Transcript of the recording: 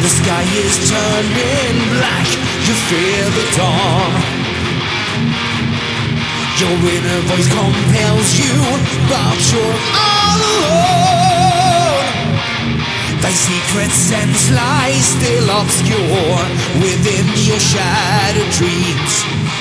The sky is turning black, you fear the dawn. Your inner voice compels you, but you're all alone. Thy secret sense lies still obscure within your shattered dreams.